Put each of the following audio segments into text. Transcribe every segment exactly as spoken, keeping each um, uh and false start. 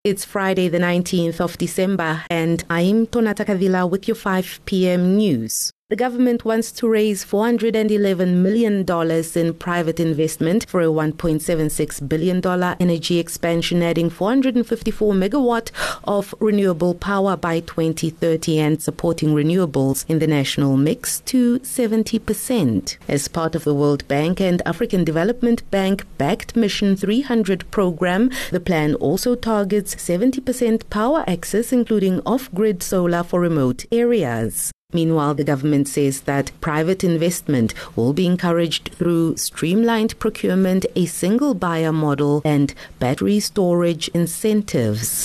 It's Friday, the nineteenth of December, and I'm Tonata Kavila with your five p.m. news. The government wants to raise four hundred eleven million dollars in private investment for a one point seven six billion dollars energy expansion, adding four hundred fifty-four megawatt of renewable power by twenty thirty and supporting renewables in the national mix to seventy percent. As part of the World Bank and African Development Bank-backed Mission three hundred program, the plan also targets seventy percent power access, including off-grid solar for remote areas. Meanwhile, the government says that private investment will be encouraged through streamlined procurement, a single buyer model, and battery storage incentives.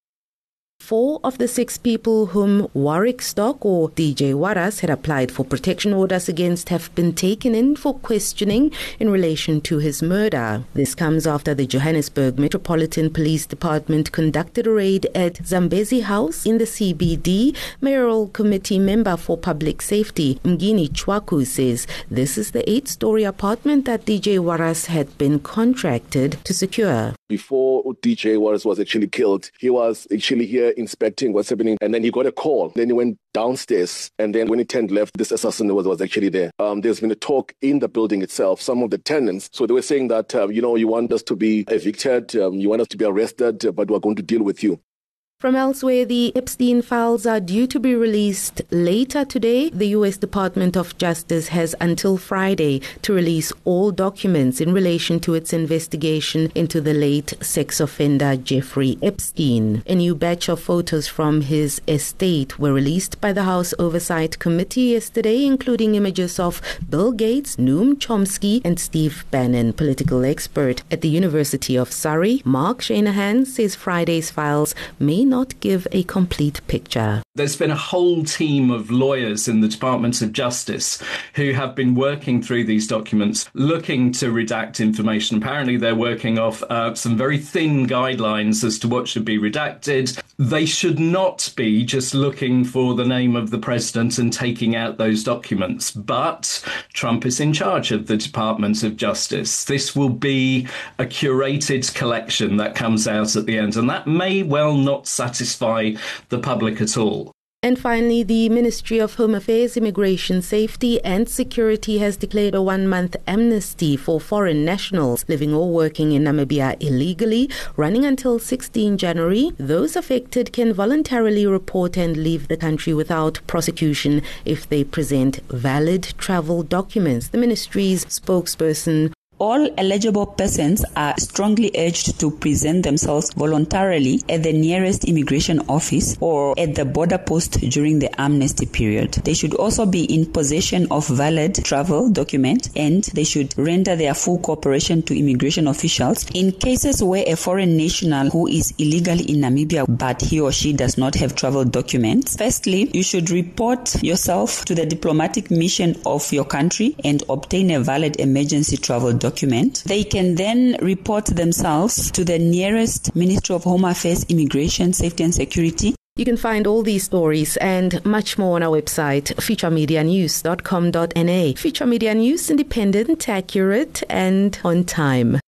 Four of the six people whom Warwick Stock or D J Waras had applied for protection orders against have been taken in for questioning in relation to his murder. This comes after the Johannesburg Metropolitan Police Department conducted a raid at Zambezi House in the C B D. Mayoral Committee member for Public Safety, Mgini Chwaku, says this is the eight-story apartment that D J Waras had been contracted to secure. Before D J Waras was actually killed, he was actually here inspecting what's happening, and then he got a call. Then he went downstairs, and then when he turned left, this assassin was, was actually there. Um, there's been a talk in the building itself. Some of the tenants, so they were saying that, um, you know, you want us to be evicted, um, you want us to be arrested, but we're going to deal with you. From elsewhere, the Epstein files are due to be released later today. The U S Department of Justice has until Friday to release all documents in relation to its investigation into the late sex offender Jeffrey Epstein. A new batch of photos from his estate were released by the House Oversight Committee yesterday, including images of Bill Gates, Noam Chomsky, and Steve Bannon. Political expert at the University of Surrey, Mark Shanahan, says Friday's files may not give a complete picture. There's been a whole team of lawyers in the Department of Justice who have been working through these documents, looking to redact information. Apparently, they're working off uh, some very thin guidelines as to what should be redacted. They should not be just looking for the name of the president and taking out those documents. But Trump is in charge of the Department of Justice. This will be a curated collection that comes out at the end, and that may well not satisfy the public at all. And finally, the Ministry of Home Affairs, Immigration, Safety and Security has declared a one-month amnesty for foreign nationals living or working in Namibia illegally, running until the sixteenth of January. Those affected can voluntarily report and leave the country without prosecution if they present valid travel documents. The ministry's spokesperson, all eligible persons are strongly urged to present themselves voluntarily at the nearest immigration office or at the border post during the amnesty period. They should also be in possession of valid travel documents, and they should render their full cooperation to immigration officials in cases where a foreign national who is illegally in Namibia but he or she does not have travel documents. Firstly, you should report yourself to the diplomatic mission of your country and obtain a valid emergency travel document. Document. They can then report themselves to the nearest Ministry of Home Affairs, Immigration, Safety and Security. You can find all these stories and much more on our website, future media news dot com dot n a. Future Media News, independent, accurate, and on time.